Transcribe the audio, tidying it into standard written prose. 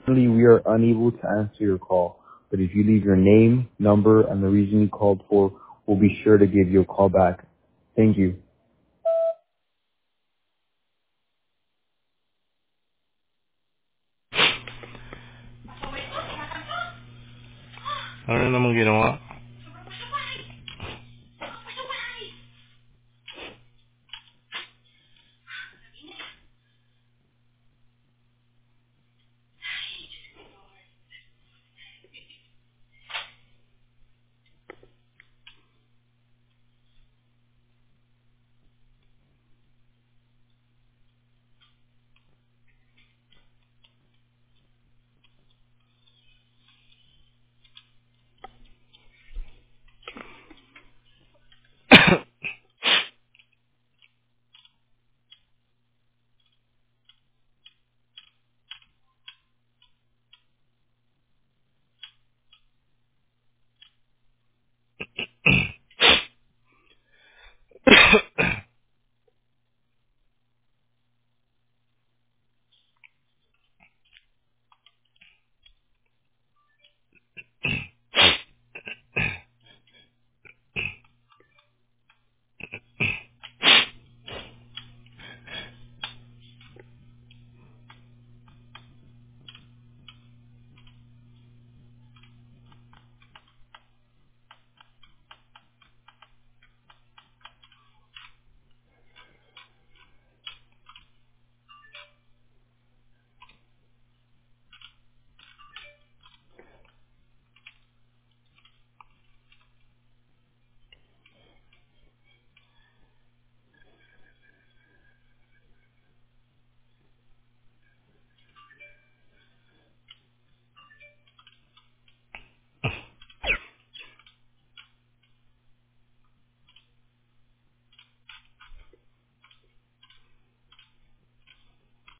Currently, we are unable to answer your call, but if you leave your name, number, and the reason you called for, we'll be sure to give you a call back. Thank you. Ano namang ginawa?